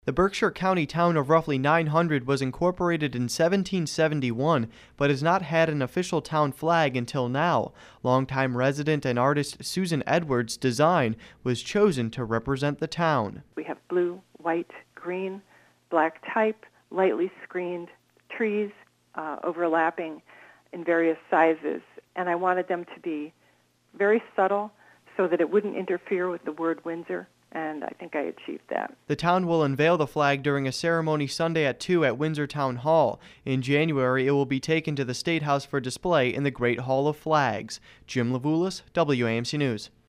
The Berkshire County town of roughly 900 was incorporated in 1771, but has not had an official town flag until now. Longtime resident and artist Susan Edwards' design was chosen to represent the town. We have blue, white, green, black type, lightly screened trees overlapping in various sizes, and I wanted them to be very subtle so that it wouldn't interfere with the word Windsor. And I think I achieved that. The town will unveil the flag during a ceremony Sunday at 2 at Windsor Town Hall. In January, it will be taken to the State House for display in the Great Hall of Flags. Jim Levulis, WAMC News.